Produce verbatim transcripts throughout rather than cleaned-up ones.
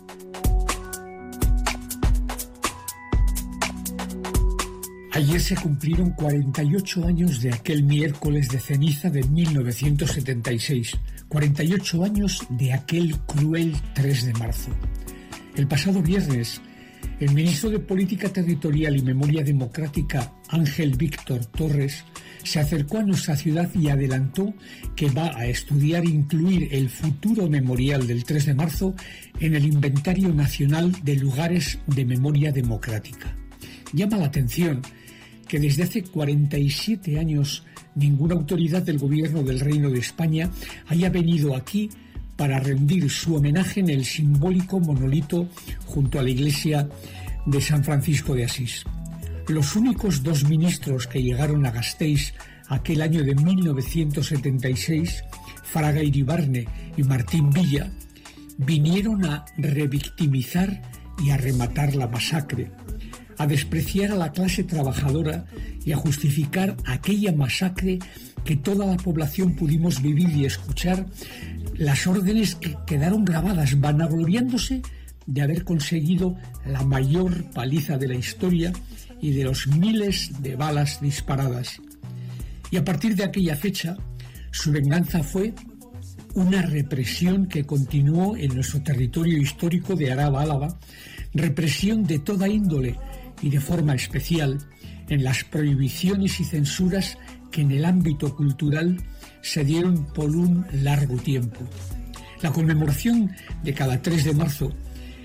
Ayer se cumplieron cuarenta y ocho años de aquel miércoles de ceniza de mil novecientos setenta y seis, cuarenta y ocho años de aquel cruel tres de marzo. El pasado viernes, el ministro de Política Territorial y Memoria Democrática, Ángel Víctor Torres, se acercó a nuestra ciudad y adelantó que va a estudiar e incluir el futuro memorial del tres de marzo en el Inventario Nacional de Lugares de Memoria Democrática. Llama la atención que desde hace cuarenta y siete años ninguna autoridad del Gobierno del Reino de España haya venido aquí para rendir su homenaje en el simbólico monolito junto a la iglesia de San Francisco de Asís. Los únicos dos ministros que llegaron a Gasteiz aquel año de mil novecientos setenta y seis, Fraga Iribarne y Martín Villa, vinieron a revictimizar y a rematar la masacre, a despreciar a la clase trabajadora y a justificar aquella masacre que toda la población pudimos vivir y escuchar, las órdenes que quedaron grabadas, vanagloriándose de haber conseguido la mayor paliza de la historia y de los miles de balas disparadas. Y a partir de aquella fecha, su venganza fue una represión que continuó en nuestro territorio histórico de Araba-Álava, represión de toda índole y de forma especial en las prohibiciones y censuras que en el ámbito cultural se dieron por un largo tiempo. La conmemoración de cada tres de marzo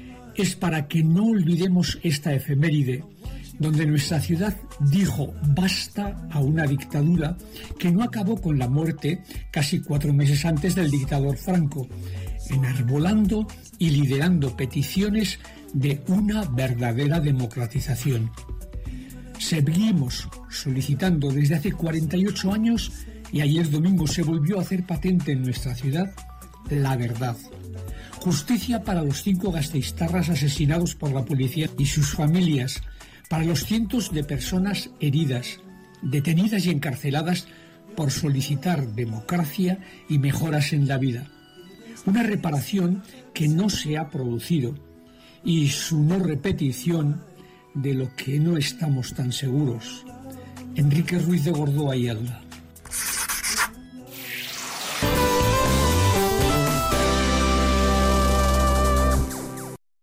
es para que no olvidemos esta efeméride donde nuestra ciudad dijo basta a una dictadura que no acabó con la muerte casi cuatro meses antes del dictador Franco, enarbolando y liderando peticiones de una verdadera democratización. Seguimos solicitando desde hace cuarenta y ocho años, y ayer domingo se volvió a hacer patente en nuestra ciudad, la verdad. Justicia para los cinco gasteiztarras asesinados por la policía y sus familias, para los cientos de personas heridas, detenidas y encarceladas por solicitar democracia y mejoras en la vida. Una reparación que no se ha producido y su no repetición de lo que no estamos tan seguros. Enrique Ruiz de Gordoa y Alda.